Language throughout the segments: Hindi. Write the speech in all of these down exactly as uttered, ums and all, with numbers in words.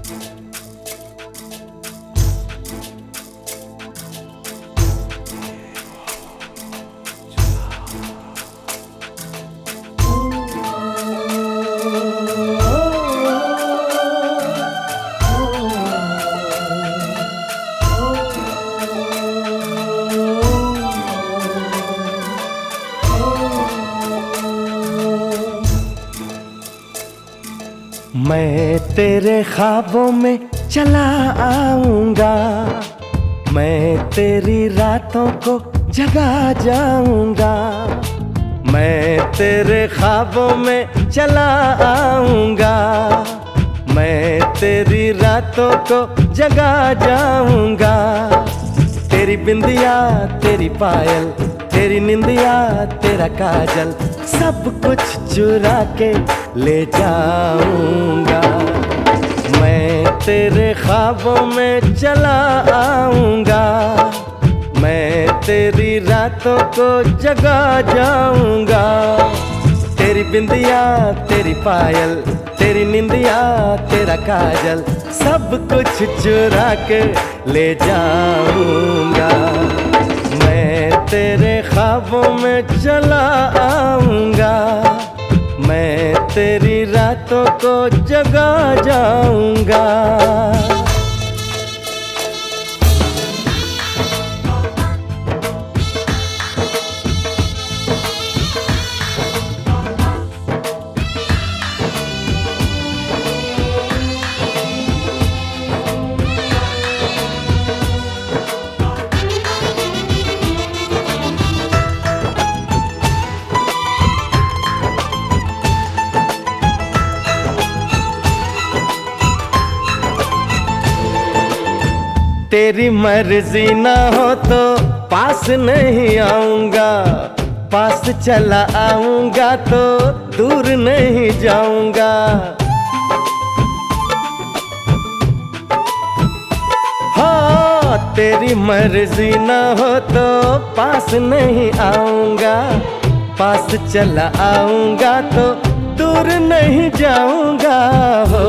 मैं तेरे ख्वाबों में चला आऊंगा, मैं तेरी रातों को जगा जाऊंगा। मैं तेरे ख्वाबों में चला आऊंगा, मैं तेरी रातों को जगा जाऊंगा। तेरी बिंदिया तेरी पायल, तेरी निंदिया तेरा काजल, सब कुछ चुरा के ले जाऊंगा। मैं तेरे ख्वाबों में चला आऊंगा, मैं तेरी रातों को जगा जाऊंगा। तेरी बिंदिया तेरी पायल, तेरी निंदिया तेरा काजल, सब कुछ चुरा के ले जाऊंगा। मैं तेरे ख्वाबों में चला आऊंगा, मैं तेरी रातों को जगा जाऊंगा। तेरी मर्जी ना हो तो पास नहीं आऊंगा, पास चला आऊंगा तो दूर नहीं जाऊंगा। हाँ, तेरी मर्जी ना हो तो पास नहीं आऊंगा, पास चला आऊंगा तो दूर नहीं जाऊंगा। हो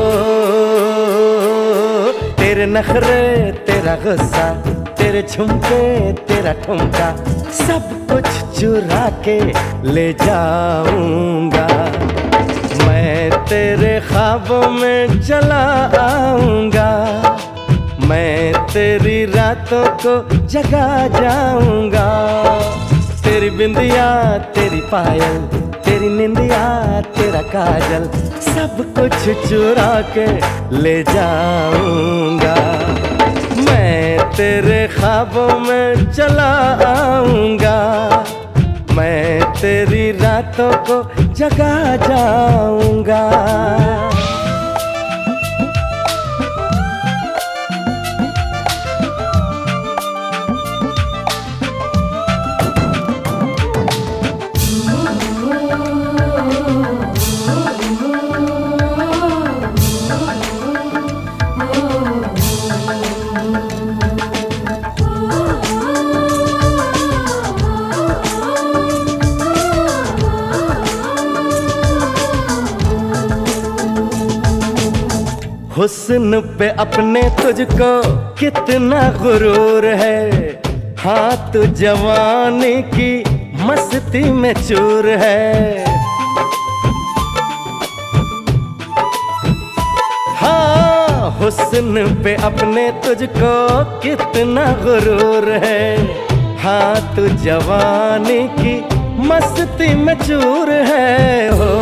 तेरे नखरे तेरा गुस्सा, तेरे झुमके तेरा ठुमका, सब कुछ चुरा के ले जाऊंगा। मैं तेरे ख्वाबों में चला आऊंगा, मैं तेरी रातों को जगा जाऊंगा। तेरी बिंदिया तेरी पायल, तेरी निंदिया तेरा काजल, सब कुछ चुरा के ले जाऊंगा। मैं तेरे ख्वाबों में चला आऊंगा, मैं तेरी रातों को जगा जाऊंगा। हुस्न पे अपने तुझको कितना गुरूर है, हाँ तू जवानी की मस्ती में चूर है। हाँ, हुस्न पे अपने तुझको कितना गुरूर है, हाँ तू जवानी की मस्ती में चूर है। हो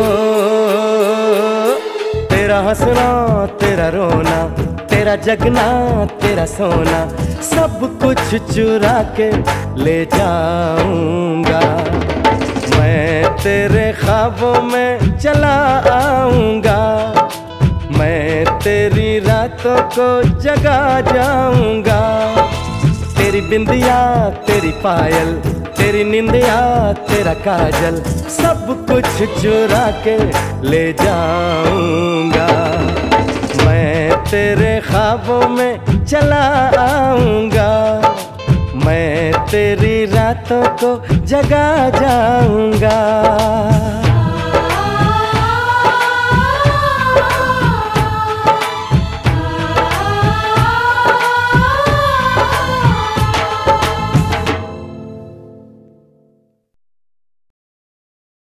तेरा हंसना तेरा रोना, तेरा जगना तेरा सोना, सब कुछ चुरा के ले जाऊंगा। मैं तेरे ख्वाबों में चला आऊंगा, मैं तेरी रातों को जगा जाऊंगा। तेरी बिंदिया तेरी पायल, तेरी निंदिया तेरा काजल, सब कुछ चुरा के ले जाऊंगा। मैं तेरे ख्वाबों में चला आऊंगा, मैं तेरी रातों को जगा जाऊंगा।